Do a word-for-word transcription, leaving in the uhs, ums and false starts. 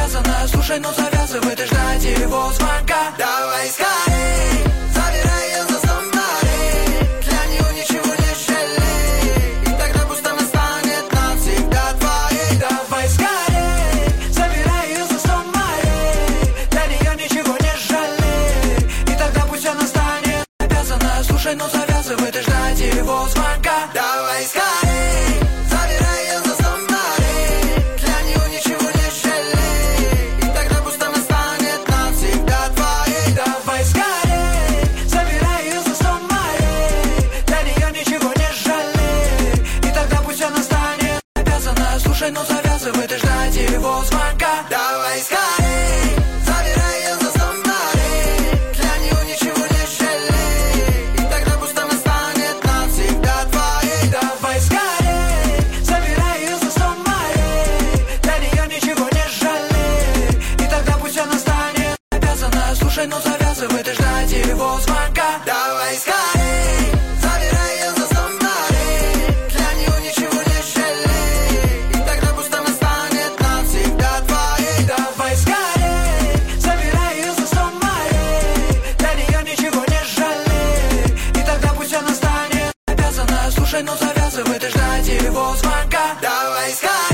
обязана. Слушай, ну завязывай ты ждать его звонка. Давай скорей, забирай ее за сто морей. Для нее ничего не жалей, и тогда пусть она станет навсегда твоей. Давай скорей, забирай ее за сто морей. Для нее ничего не жалей, и тогда пусть она станет обязана. Слушай, ну завязывай ты ждать его звонка. Давай скорей, забирай ее за сто морей. Для нее ничего не жалей, и тогда пусть она станет навсегда твоей. Давай скорей, забирай ее за сто морей. Для нее ничего не жалей, и тогда пусть она станет обязана. Слушай, ну завязывай ты ждать его звонка. Давай скорей, забирай ее за сто морей. Для нее ничего не жалей, и тогда пусть она станет навсегда твоей. Давай скорей, забирай ее за сто морей. Для нее ничего не жалей, и тогда пусть она станет обязана. Слушай, ну завязывай ты ждать его звонка. Давай скорей, забирай ее за сто морей. Для нее ничего не жалей, и тогда пусть она станет навсегда твоей. Давай скорей, забирай ее за сто морей. Для нее ничего не жалей, и тогда пусть она станет обязана. Слушай, ну завязывай ты ждать его звонка. Давай скорей.